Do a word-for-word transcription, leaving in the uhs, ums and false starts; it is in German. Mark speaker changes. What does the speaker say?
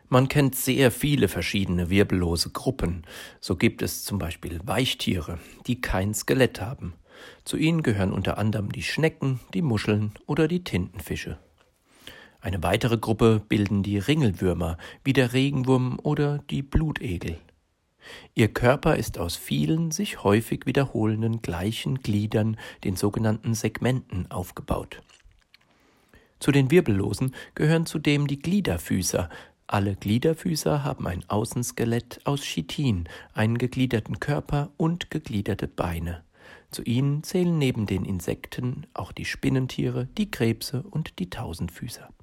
Speaker 1: Man kennt sehr viele verschiedene wirbellose Gruppen. So gibt es zum Beispiel Weichtiere, die kein Skelett haben. Zu ihnen gehören unter anderem die Schnecken, die Muscheln oder die Tintenfische. Eine weitere Gruppe bilden die Ringelwürmer, wie der Regenwurm oder die Blutegel. Ihr Körper ist aus vielen sich häufig wiederholenden gleichen Gliedern, den sogenannten Segmenten, aufgebaut. Zu den Wirbellosen gehören zudem die Gliederfüßer. Alle Gliederfüßer haben ein Außenskelett aus Chitin, einen gegliederten Körper und gegliederte Beine. Zu ihnen zählen neben den Insekten auch die Spinnentiere, die Krebse und die Tausendfüßer.